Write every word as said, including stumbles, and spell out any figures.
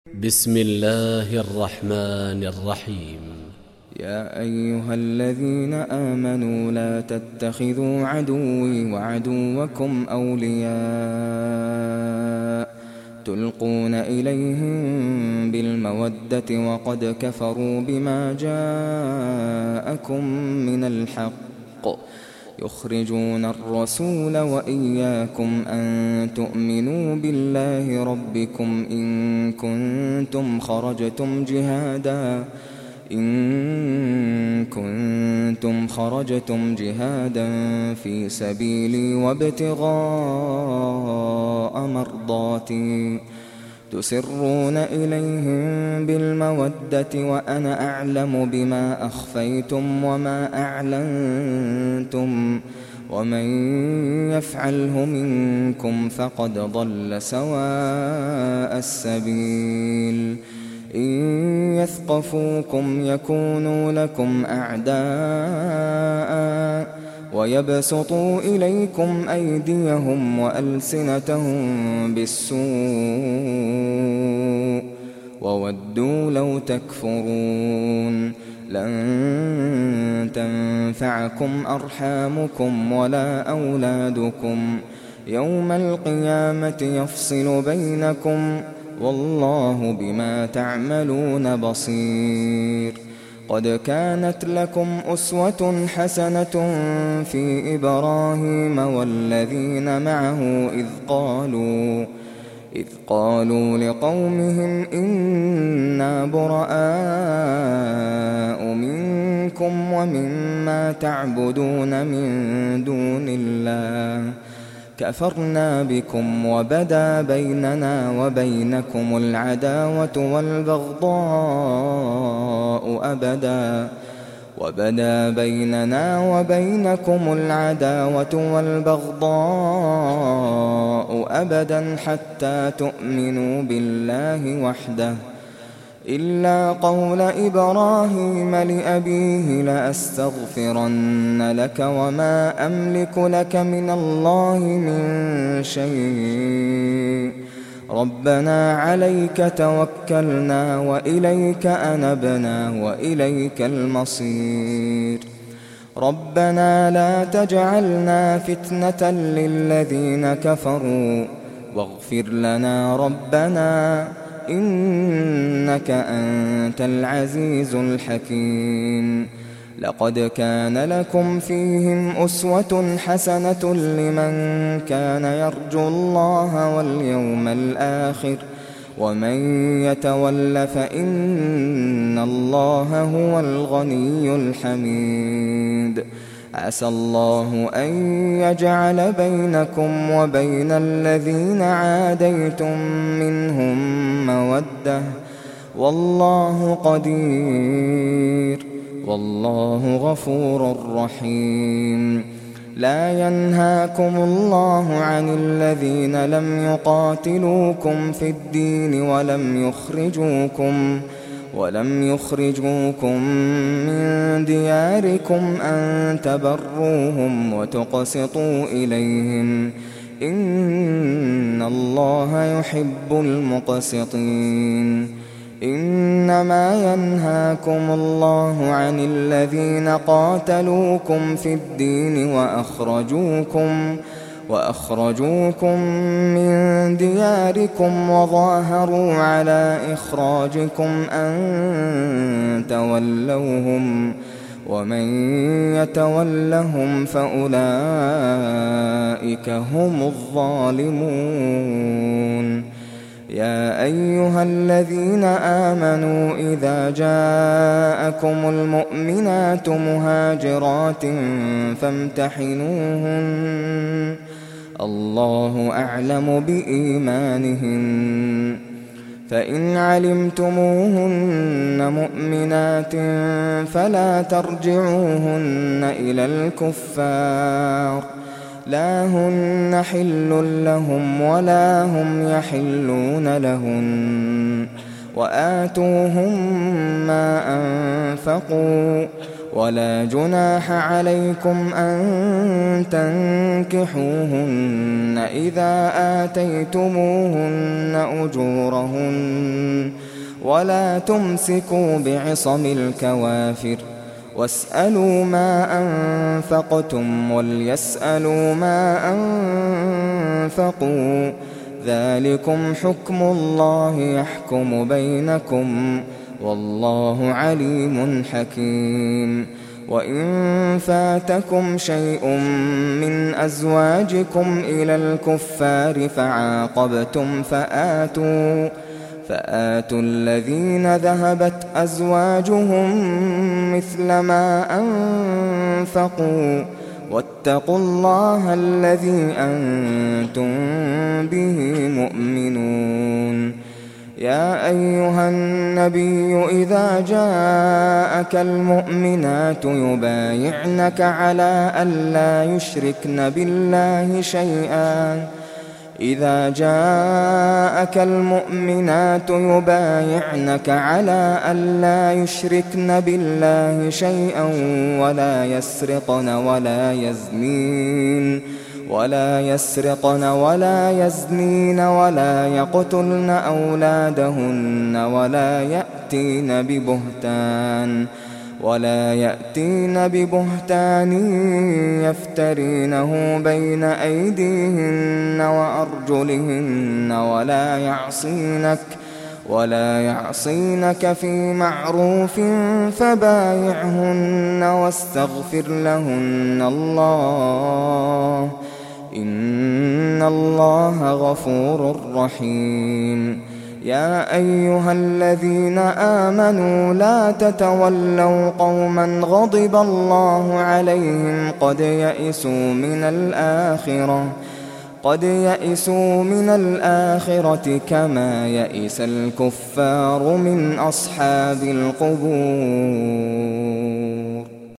بسم الله الرحمن الرحيم. يا أيها الذين آمنوا لا تتخذوا عدوي وعدوكم أولياء تلقون إليهم بالمودة وقد كفروا بما جاءكم من الحق يخرجون الرسول وإياكم أن تؤمنوا بالله ربكم إن كنتم خرجتم جهادا إن كنتم خرجتم جهادا في سبيلي وابتغاء مرضاتي تسرون إليهم بالمودة وأنا أعلم بما أخفيتم وما أعلنتم ومن يفعله منكم فقد ضل سواء السبيل إن يثقفوكم يكونوا لكم أعداء ويبسطوا إليكم أيديهم وألسنتهم بالسوء وودوا لو تكفرون لن تنفعكم أرحامكم ولا أولادكم يوم القيامة يفصل بينكم والله بما تعملون بصير. قد كانت لكم أسوة حسنة في إبراهيم والذين معه إذ قالوا إذ قالوا لقومهم إنا براء منكم ومما تعبدون من دون الله كفرنا بكم وبدا بيننا وبينكم العداوة والبغضاء أبدا وبدا بيننا وبينكم العداوة والبغضاء أبدا حتى تؤمنوا بالله وحده إلا قول إبراهيم لأبيه لأستغفرن لك وما أملك لك من الله من شيء ربنا عليك توكلنا وإليك أنبنا وإليك المصير ربنا لا تجعلنا فتنة للذين كفروا واغفر لنا ربنا إنك أنت العزيز الحكيم. لقد كان لكم فيهم أسوة حسنة لمن كان يرجو الله واليوم الآخر ومن يتول فإن الله هو الغني الحميد. عسى الله أن يجعل بينكم وبين الذين عاديتم منهم مودة والله قدير والله غفور رحيم. لا ينهاكم الله عن الذين لم يقاتلوكم في الدين ولم يخرجوكم ولم يخرجوكم من دياركم أن تبروهم وتقسطوا إليهم إن الله يحب المقسطين. إنما ينهاكم الله عن الذين قاتلوكم في الدين وأخرجوكم وأخرجوكم من دياركم وظاهروا على إخراجكم أن تولوهم ومن يتولهم فأولئك هم الظالمون. يا أيها الذين آمنوا إذا جاءكم المؤمنات مهاجرات فامتحنوهن الله أعلم بإيمانهن فإن علمتموهن مؤمنات فلا ترجعوهن إلى الكفار لا هن حل لهم ولا هم يحلون لهن وآتوهم ما أنفقوا ولا جناح عليكم أن تنكحوهن إذا آتيتموهن أجورهن ولا تمسكوا بعصم الكوافر واسألوا ما أنفقتم وليسألوا ما أنفقوا ذلكم حكم الله يحكم بينكم والله عليم حكيم. وإن فاتكم شيء من أزواجكم إلى الكفار فعاقبتم فآتوا فآتوا الذين ذهبت أزواجهم مثل ما أنفقوا واتقوا الله الذي أنتم به مؤمنون. يا أيها النبي إذا جاءك المؤمنات يبايعنك على ألا يشركن بالله شيئا إذا جاءك المؤمنات يبايعنك على ألا يشركن بالله شيئا ولا يسرقن ولا يزنين ولا يسرقن ولا يزنين ولا يقتلن أولادهن ولا يأتين ببهتان ولا يأتين ببهتان يفترينه بين أيديهن وأرجلهن ولا يعصينك ولا يعصينك في معروف فبايعهن واستغفر لهن الله إن الله غفور رحيم. يا أيها الذين آمنوا لا تتولوا قوما غضب الله عليهم قد يئسوا من الآخرة قد يئسوا من الآخرة كما يئس الكفار من أصحاب القبور.